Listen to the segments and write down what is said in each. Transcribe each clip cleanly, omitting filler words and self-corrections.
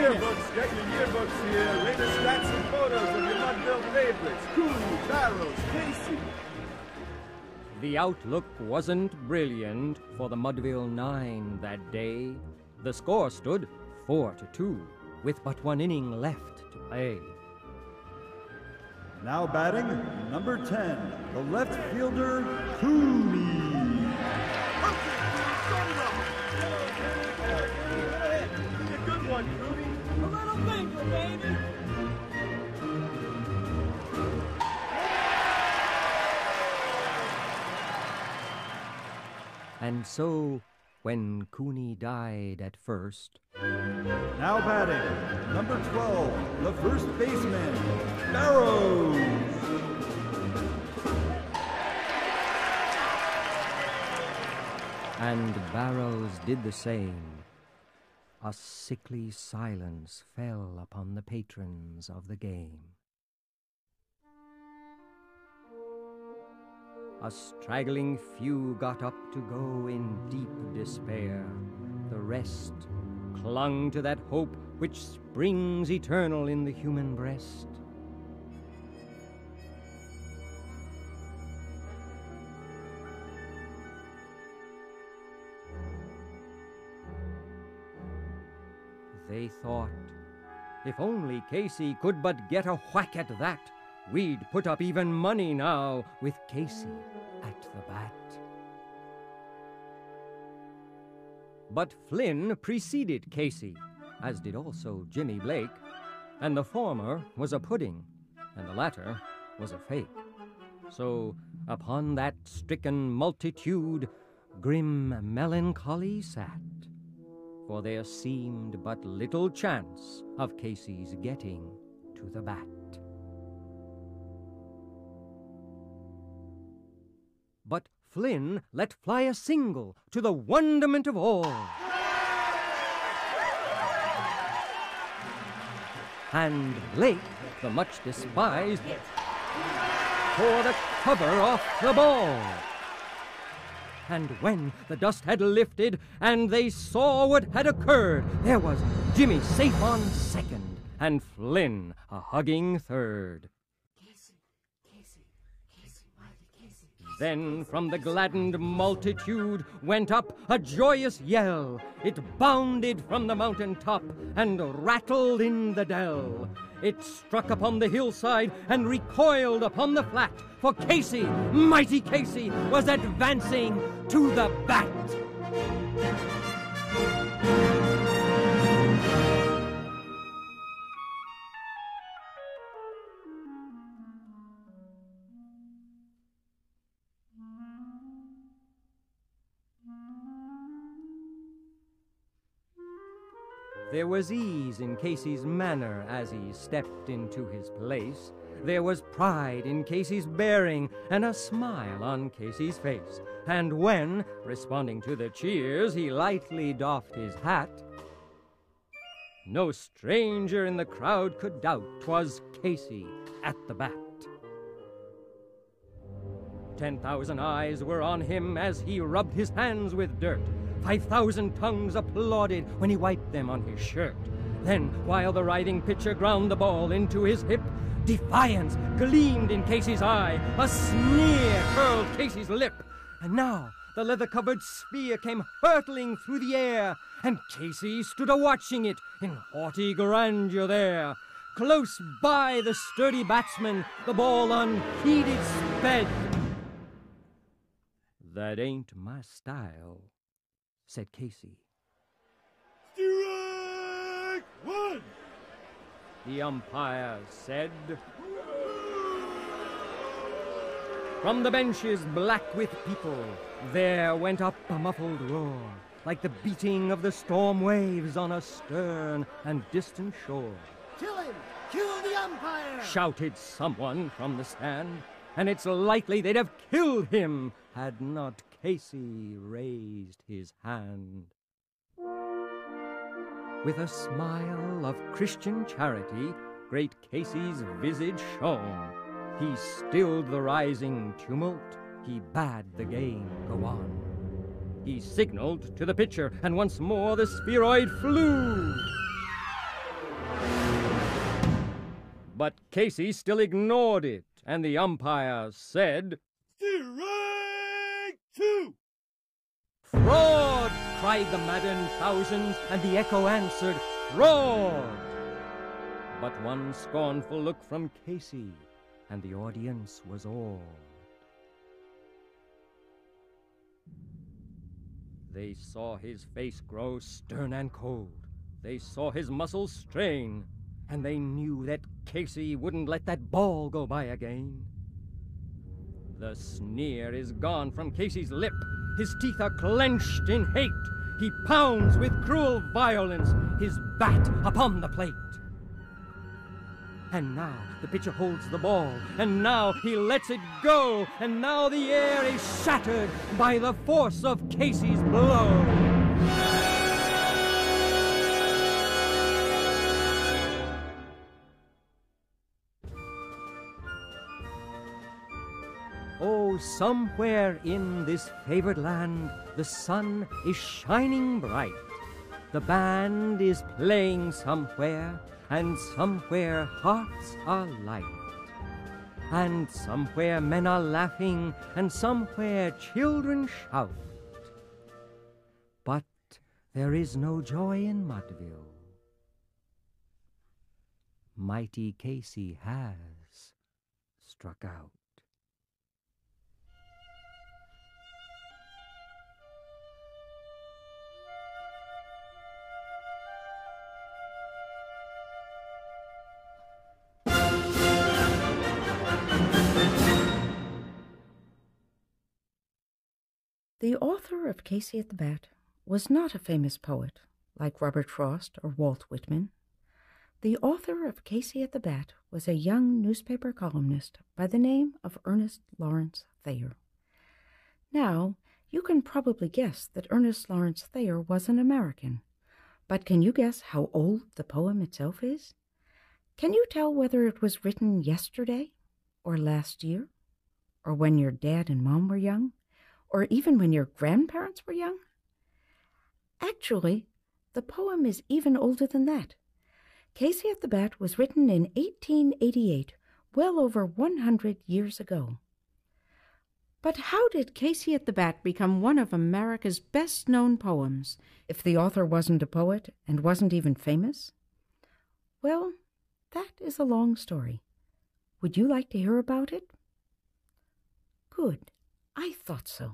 yearbooks, get your yearbooks here. Latest stats and photos of your Mudville favorites. Cooney, Barrows, Casey. The outlook wasn't brilliant for the Mudville Nine that day. The score stood 4-2, with but one inning left to play. Now batting, number 10, the left fielder, Cooney. A good one, Cooney. A little finger, baby. And so, when Cooney died at first, Now batting, number 12, the first baseman, Barrows. and Barrows did the same, a sickly silence fell upon the patrons of the game. A straggling few got up to go in deep despair. The rest clung to that hope which springs eternal in the human breast. They thought, if only Casey could but get a whack at that, we'd put up even money now with Casey at the bat. But Flynn preceded Casey, as did also Jimmy Blake, and the former was a pudding, and the latter was a fake. So upon that stricken multitude grim melancholy sat, for there seemed but little chance of Casey's getting to the bat. But Flynn let fly a single to the wonderment of all. And Blake, the much despised, tore the cover off the ball. And when the dust had lifted and they saw what had occurred, there was Jimmy safe on second and Flynn a hugging third. Then from the gladdened multitude went up a joyous yell. It bounded from the mountain top and rattled in the dell. It struck upon the hillside and recoiled upon the flat, for Casey, mighty Casey, was advancing to the bat. There was ease in Casey's manner as he stepped into his place. There was pride in Casey's bearing and a smile on Casey's face. And when, responding to the cheers, he lightly doffed his hat, no stranger in the crowd could doubt 'twas Casey at the bat. 10,000 eyes were on him as he rubbed his hands with dirt. 5,000 tongues applauded when he wiped them on his shirt. Then, while the writhing pitcher ground the ball into his hip, defiance gleamed in Casey's eye, a sneer curled Casey's lip. And now the leather-covered spear came hurtling through the air, and Casey stood a-watching it in haughty grandeur there. Close by the sturdy batsman, the ball unheeded sped. "That ain't my style," said Casey. Strike one! The umpire said. From the benches black with people, there went up a muffled roar, like the beating of the storm waves on a stern and distant shore. Kill him! Kill the umpire! Shouted someone from the stand, and it's likely they'd have killed him had not Casey raised his hand. With a smile of Christian charity, great Casey's visage shone. He stilled the rising tumult. He bade the game go on. He signaled to the pitcher, and once more the spheroid flew. But Casey still ignored it, and the umpire said, Strike two! "Fraud!" cried the maddened thousands, and the echo answered, "Fraud!" But one scornful look from Casey, and the audience was awed. They saw his face grow stern and cold. They saw his muscles strain, and they knew that Casey wouldn't let that ball go by again. The sneer is gone from Casey's lip. His teeth are clenched in hate. He pounds with cruel violence his bat upon the plate. And now the pitcher holds the ball, and now he lets it go, and now the air is shattered by the force of Casey's blow. Oh, somewhere in this favored land, the sun is shining bright. The band is playing somewhere, and somewhere hearts are light. And somewhere men are laughing, and somewhere children shout. But there is no joy in Mudville. Mighty Casey has struck out. The author of Casey at the Bat was not a famous poet like Robert Frost or Walt Whitman. The author of Casey at the Bat was a young newspaper columnist by the name of Ernest Lawrence Thayer. Now, you can probably guess that Ernest Lawrence Thayer was an American, but can you guess how old the poem itself is? Can you tell whether it was written yesterday, or last year, or when your dad and mom were young, or even when your grandparents were young? Actually, the poem is even older than that. Casey at the Bat was written in 1888, well over 100 years ago. But how did Casey at the Bat become one of America's best-known poems if the author wasn't a poet and wasn't even famous? Well, that is a long story. Would you like to hear about it? Good. I thought so.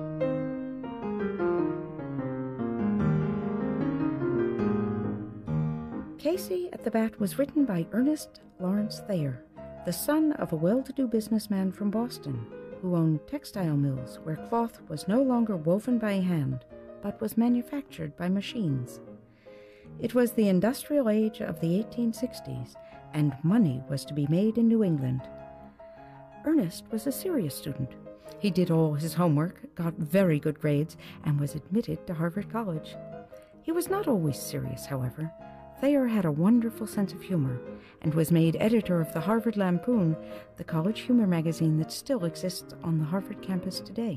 Casey at the Bat was written by Ernest Lawrence Thayer, the son of a well-to-do businessman from Boston who owned textile mills where cloth was no longer woven by hand but was manufactured by machines. It was the industrial age of the 1860s, and money was to be made in New England. Ernest was a serious student. He did all his homework, got very good grades, and was admitted to Harvard College. He was not always serious, however. Thayer had a wonderful sense of humor and was made editor of the Harvard Lampoon, the college humor magazine that still exists on the Harvard campus today.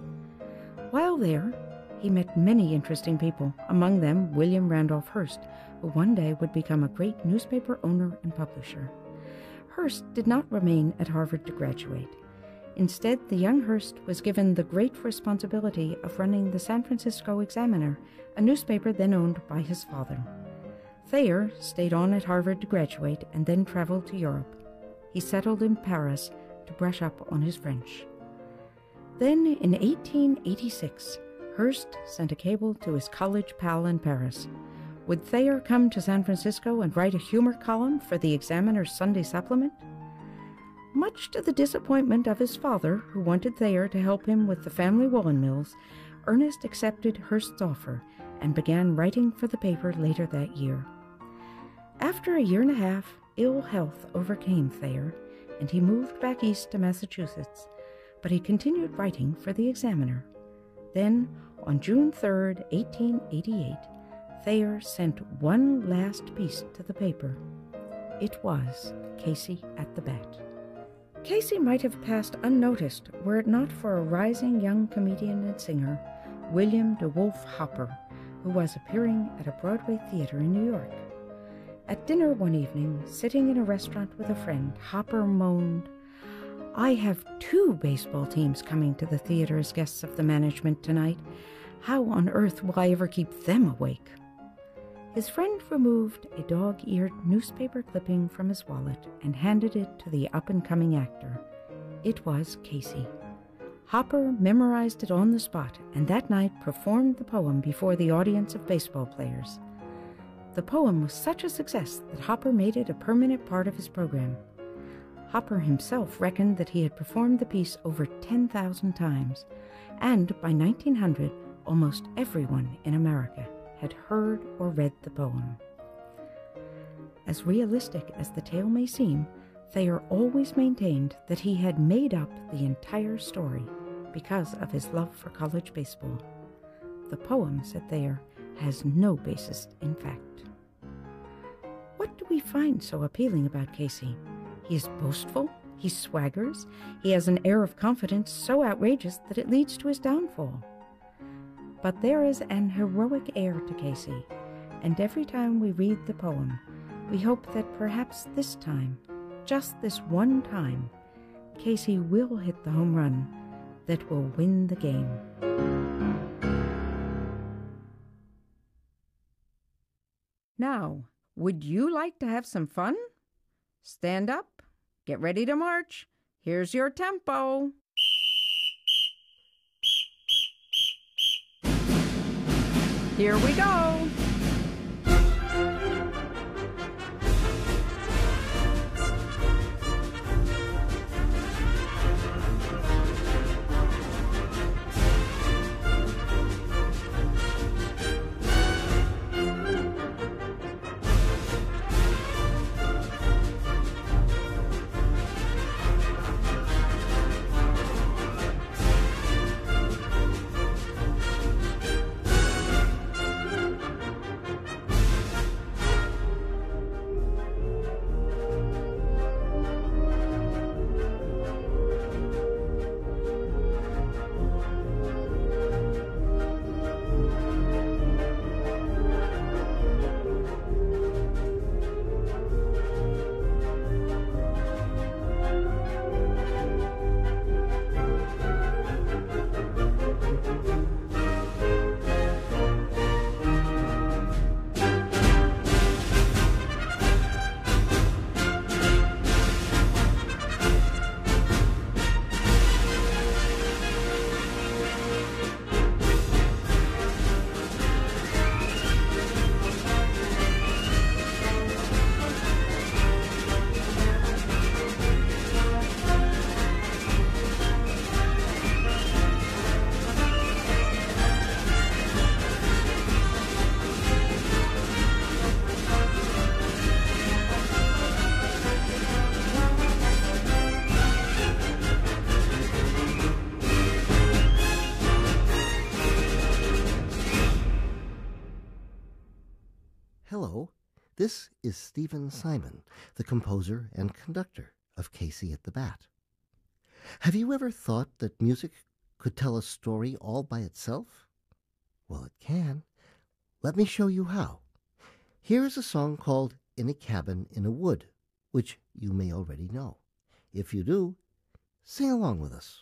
While there, he met many interesting people, among them William Randolph Hearst, who one day would become a great newspaper owner and publisher. Hearst did not remain at Harvard to graduate. Instead, the young Hearst was given the great responsibility of running the San Francisco Examiner, a newspaper then owned by his father. Thayer stayed on at Harvard to graduate and then traveled to Europe. He settled in Paris to brush up on his French. Then, in 1886, Hearst sent a cable to his college pal in Paris. Would Thayer come to San Francisco and write a humor column for the Examiner's Sunday supplement? Much to the disappointment of his father, who wanted Thayer to help him with the family woolen mills, Ernest accepted Hearst's offer and began writing for the paper later that year. After a year and a half, ill health overcame Thayer, and he moved back east to Massachusetts, but he continued writing for the Examiner. Then, on June 3, 1888, Thayer sent one last piece to the paper. It was Casey at the Bat. Casey might have passed unnoticed were it not for a rising young comedian and singer, William DeWolf Hopper, who was appearing at a Broadway theater in New York. At dinner one evening, sitting in a restaurant with a friend, Hopper moaned, "I have 2 baseball teams coming to the theater as guests of the management tonight. How on earth will I ever keep them awake?" His friend removed a dog-eared newspaper clipping from his wallet and handed it to the up-and-coming actor. It was Casey. Hopper memorized it on the spot, and that night performed the poem before the audience of baseball players. The poem was such a success that Hopper made it a permanent part of his program. Hopper himself reckoned that he had performed the piece over 10,000 times, and by 1900, almost everyone in America had heard or read the poem. As realistic as the tale may seem, Thayer always maintained that he had made up the entire story because of his love for college baseball. The poem, said Thayer, has no basis in fact. What do we find so appealing about Casey? He is boastful, he swaggers, he has an air of confidence so outrageous that it leads to his downfall. But there is an heroic air to Casey, and every time we read the poem, we hope that perhaps this time, just this one time, Casey will hit the home run that will win the game. Now, would you like to have some fun? Stand up, get ready to march. Here's your tempo. Here we go. Hello, this is Stephen Simon, the composer and conductor of Casey at the Bat. Have you ever thought that music could tell a story all by itself? Well, it can. Let me show you how. Here is a song called In a Cabin in a Wood, which you may already know. If you do, sing along with us.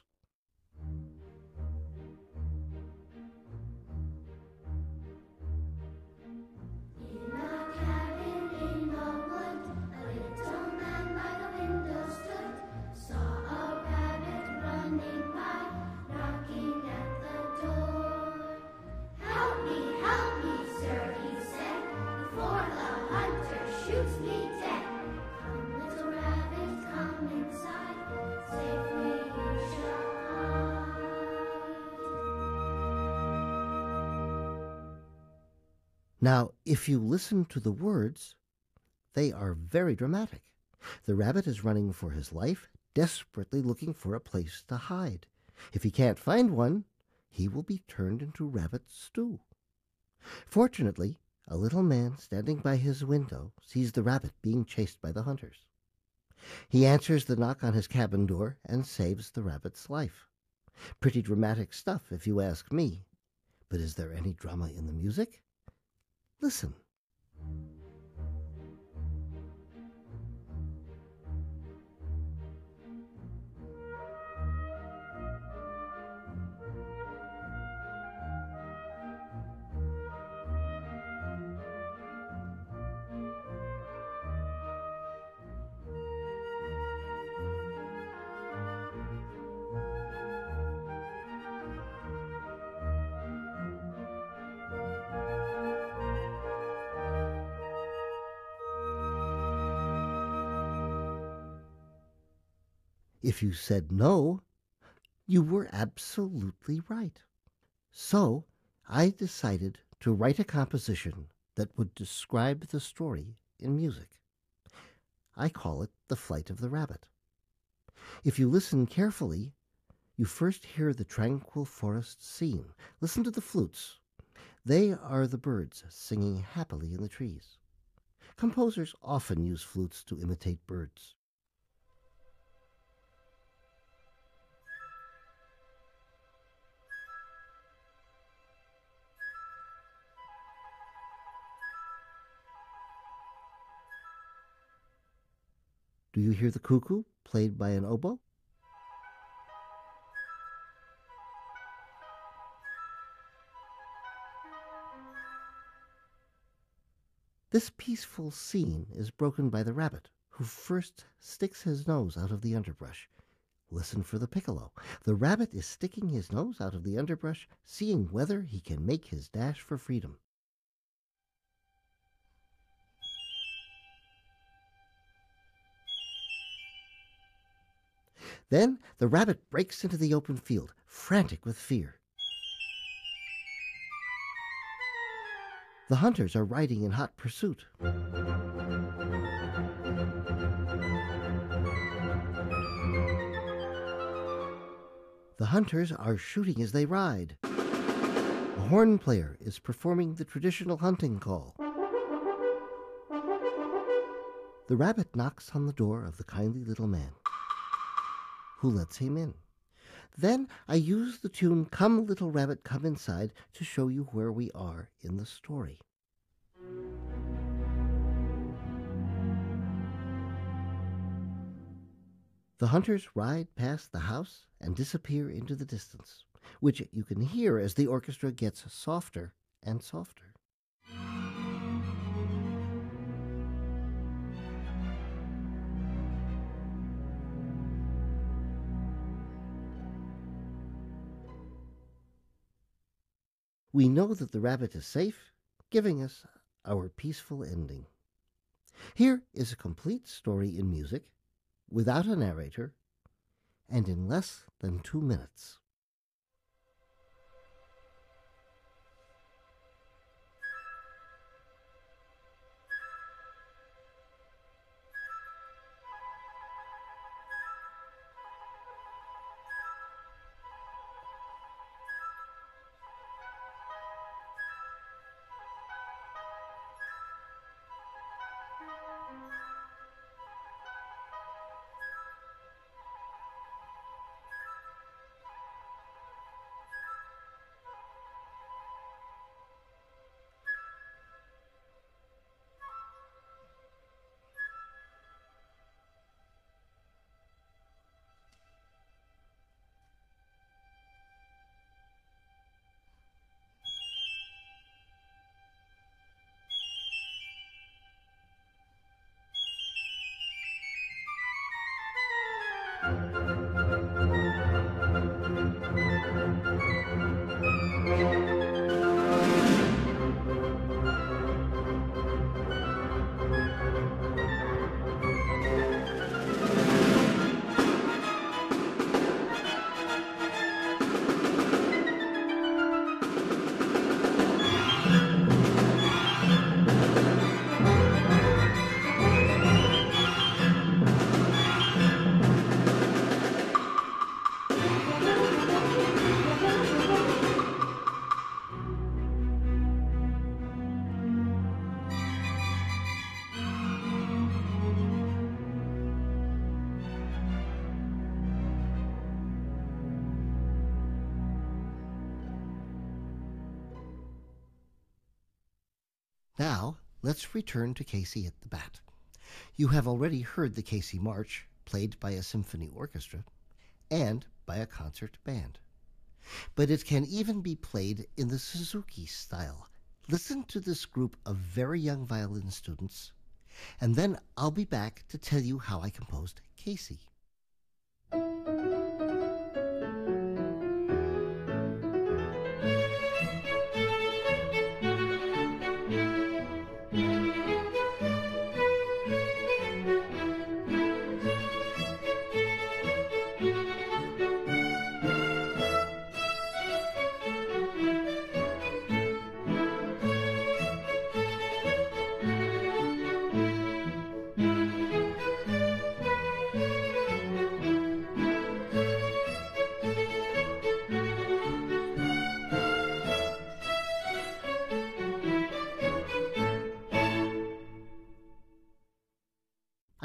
Now, if you listen to the words, they are very dramatic. The rabbit is running for his life, desperately looking for a place to hide. If he can't find one, he will be turned into rabbit stew. Fortunately, a little man standing by his window sees the rabbit being chased by the hunters. He answers the knock on his cabin door and saves the rabbit's life. Pretty dramatic stuff, if you ask me. But is there any drama in the music? Listen. If you said no, you were absolutely right. So I decided to write a composition that would describe the story in music. I call it The Flight of the Rabbit. If you listen carefully, you first hear the tranquil forest scene. Listen to the flutes. They are the birds singing happily in the trees. Composers often use flutes to imitate birds. Do you hear the cuckoo played by an oboe? This peaceful scene is broken by the rabbit, who first sticks his nose out of the underbrush. Listen for the piccolo. The rabbit is sticking his nose out of the underbrush, seeing whether he can make his dash for freedom. Then the rabbit breaks into the open field, frantic with fear. The hunters are riding in hot pursuit. The hunters are shooting as they ride. A horn player is performing the traditional hunting call. The rabbit knocks on the door of the kindly little man, who lets him in. Then I use the tune "Come, Little Rabbit, Come Inside" to show you where we are in the story. The hunters ride past the house and disappear into the distance, which you can hear as the orchestra gets softer and softer. We know that the rabbit is safe, giving us our peaceful ending. Here is a complete story in music, without a narrator, and in less than 2 minutes. Now, let's return to Casey at the Bat. You have already heard the Casey March, played by a symphony orchestra and by a concert band. But it can even be played in the Suzuki style. Listen to this group of very young violin students, and then I'll be back to tell you how I composed Casey.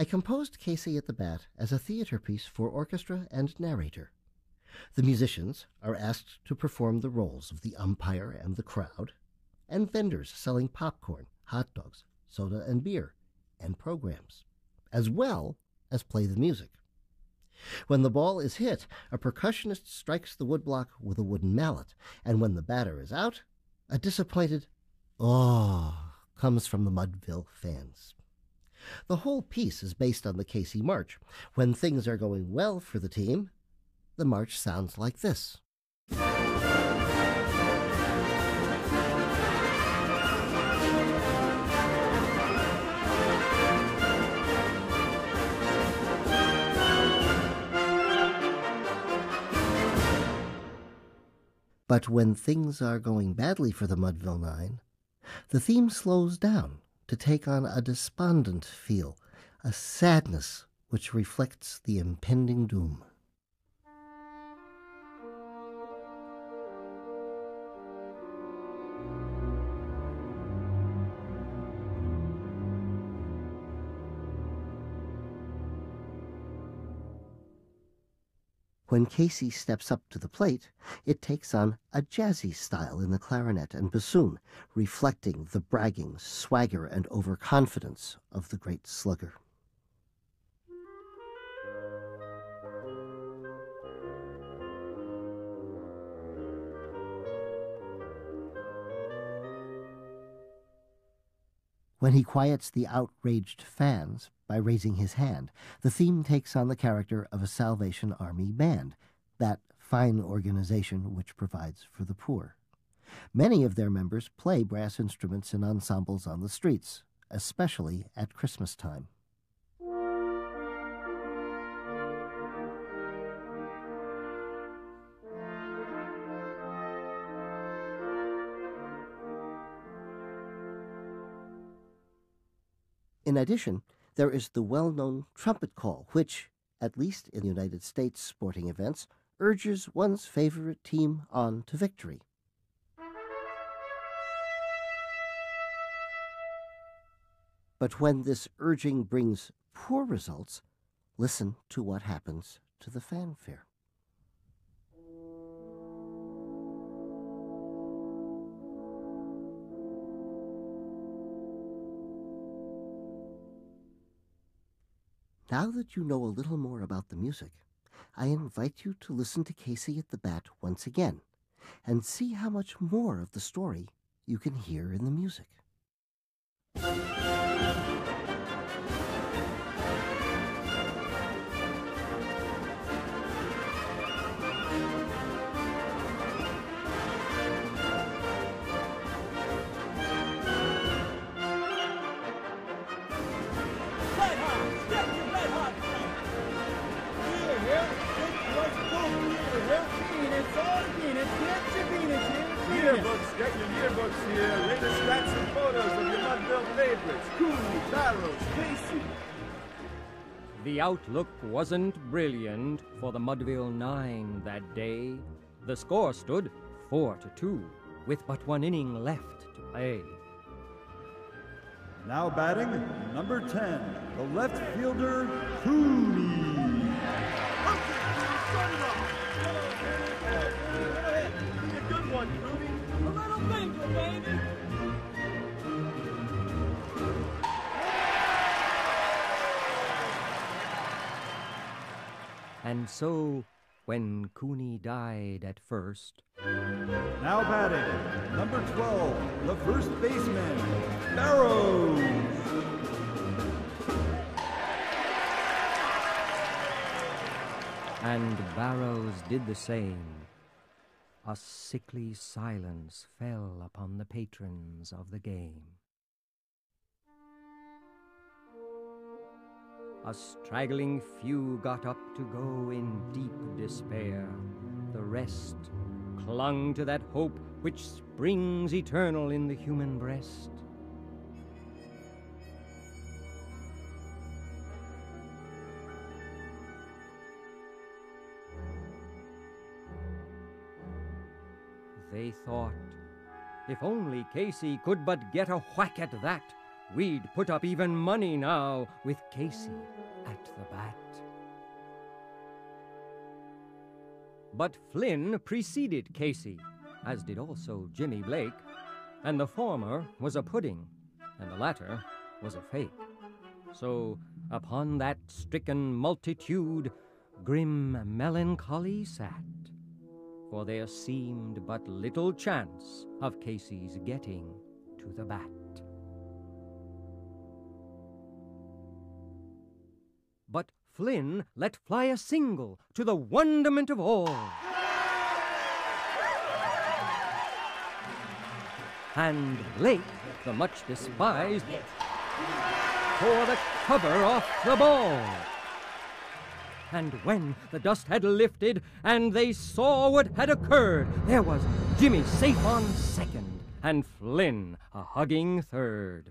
composed Casey at the Bat as a theater piece for orchestra and narrator. The musicians are asked to perform the roles of the umpire and the crowd, and vendors selling popcorn, hot dogs, soda and beer, and programs, as well as play the music. When the ball is hit, a percussionist strikes the woodblock with a wooden mallet, and when the batter is out, a disappointed "oh" comes from the Mudville fans. The whole piece is based on the Casey March. When things are going well for the team, the march sounds like this. But when things are going badly for the Mudville Nine, the theme slows down to take on a despondent feel, a sadness which reflects the impending doom. When Casey steps up to the plate, it takes on a jazzy style in the clarinet and bassoon, reflecting the bragging, swagger, and overconfidence of the great slugger. When he quiets the outraged fans by raising his hand, the theme takes on the character of a Salvation Army band, that fine organization which provides for the poor. Many of their members play brass instruments in ensembles on the streets, especially at Christmas time. In addition, there is the well-known trumpet call, which, at least in United States sporting events, urges one's favorite team on to victory. But when this urging brings poor results, listen to what happens to the fanfare. Now that you know a little more about the music, I invite you to listen to Casey at the Bat once again and see how much more of the story you can hear in the music. Yearbooks, get your yearbooks here. Latest stats and photos of your Mudville favorites. Cooley, Barrows, Casey. The outlook wasn't brilliant for the Mudville Nine that day. The score stood 4-2, with but one inning left to play. Now batting, number 10, the left fielder, Cooley. Good one, Cooley. A little finger, baby. And so, when Cooney died at first, Now batting, number 12, the first baseman, Barrows. and Barrows did the same, a sickly silence fell upon the patrons of the game. A straggling few got up to go in deep despair. The rest clung to that hope which springs eternal in the human breast. They thought, if only Casey could but get a whack at that, we'd put up even money now with Casey at the bat. But Flynn preceded Casey, as did also Jimmy Blake, and the former was a pudding, and the latter was a fake. So upon that stricken multitude grim melancholy sat, for there seemed but little chance of Casey's getting to the bat. But Flynn let fly a single to the wonderment of all. And Blake, the much despised, tore the cover off the ball. And when the dust had lifted and they saw what had occurred, there was Jimmy safe on second and Flynn a hugging third.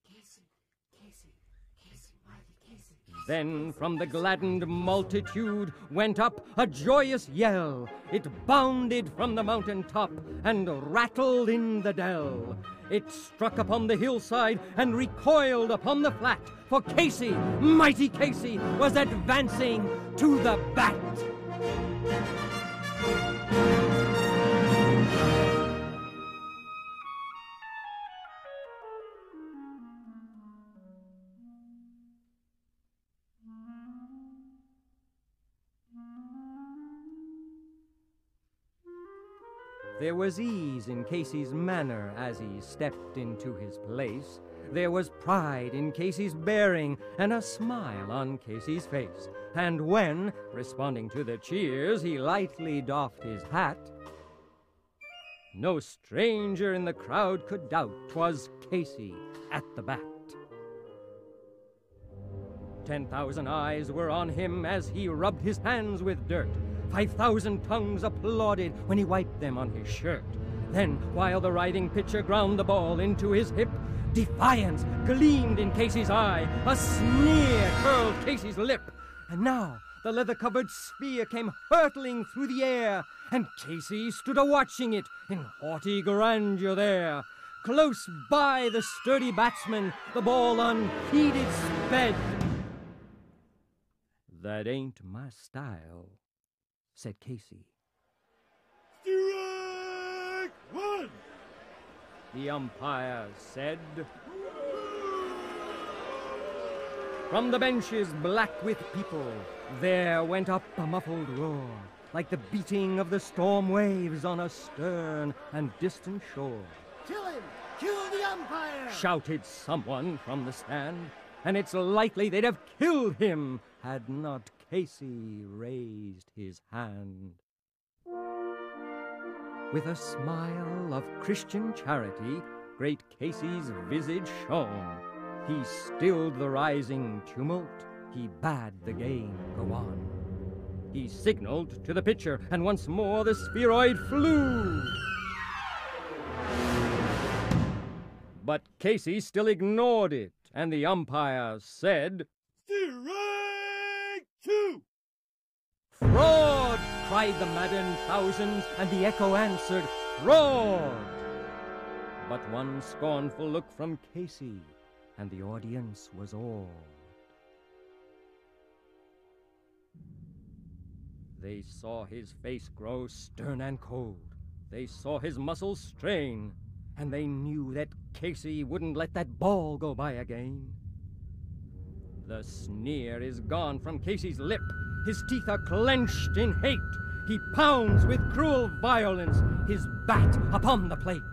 Then from the gladdened multitude went up a joyous yell. It bounded from the mountain top and rattled in the dell. It struck upon the hillside and recoiled upon the flat, for Casey, mighty Casey, was advancing to the bat. There was ease in Casey's manner as he stepped into his place. There was pride in Casey's bearing and a smile on Casey's face. And when, responding to the cheers, he lightly doffed his hat, no stranger in the crowd could doubt 'twas Casey at the bat. 10,000 eyes were on him as he rubbed his hands with dirt. 5,000 tongues applauded when he wiped them on his shirt. Then, while the writhing pitcher ground the ball into his hip, defiance gleamed in Casey's eye, a sneer curled Casey's lip. And now the leather-covered spear came hurtling through the air, and Casey stood a-watching it in haughty grandeur there. Close by the sturdy batsman, the ball unheeded sped. "That ain't my style," said Casey. Strike one! The umpire said. From the benches black with people, there went up a muffled roar, like the beating of the storm waves on a stern and distant shore. "Kill him! Kill the umpire!" shouted someone from the stand, and it's likely they'd have killed him had not Casey raised his hand. With a smile of Christian charity, great Casey's visage shone. He stilled the rising tumult, he bade the game go on. He signaled to the pitcher, and once more the spheroid flew. But Casey still ignored it, and the umpire said, Strike two! "Fraud!" cried the maddened thousands, and the echo answered, "Fraud!" But one scornful look from Casey, and the audience was awed. They saw his face grow stern and cold. They saw his muscles strain, and they knew that Casey wouldn't let that ball go by again. The sneer is gone from Casey's lip. His teeth are clenched in hate. He pounds with cruel violence his bat upon the plate.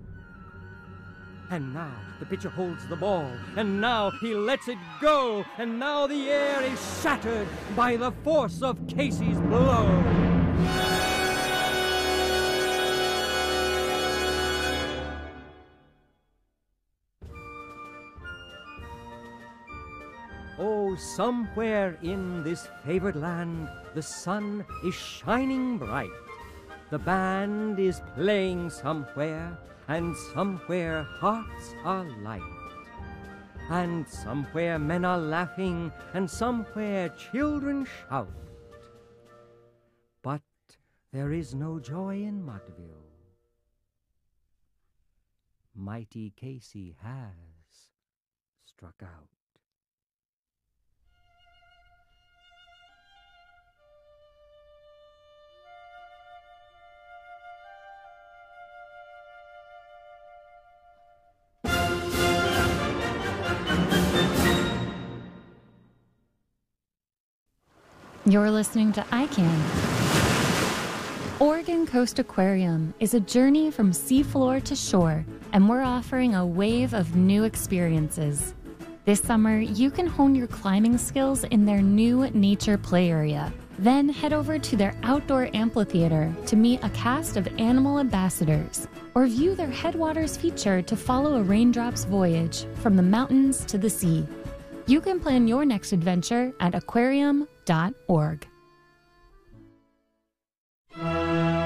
And now the pitcher holds the ball, and now he lets it go, and now the air is shattered by the force of Casey's blow. Oh, somewhere in this favored land, the sun is shining bright. The band is playing somewhere, and somewhere hearts are light. And somewhere men are laughing, and somewhere children shout. But there is no joy in Mudville. Mighty Casey has struck out. You're listening to ICANN. Oregon Coast Aquarium is a journey from seafloor to shore, and we're offering a wave of new experiences. This summer, you can hone your climbing skills in their new nature play area. Then head over to their outdoor amphitheater to meet a cast of animal ambassadors, or view their Headwaters feature to follow a raindrop's voyage from the mountains to the sea. You can plan your next adventure at aquarium.org.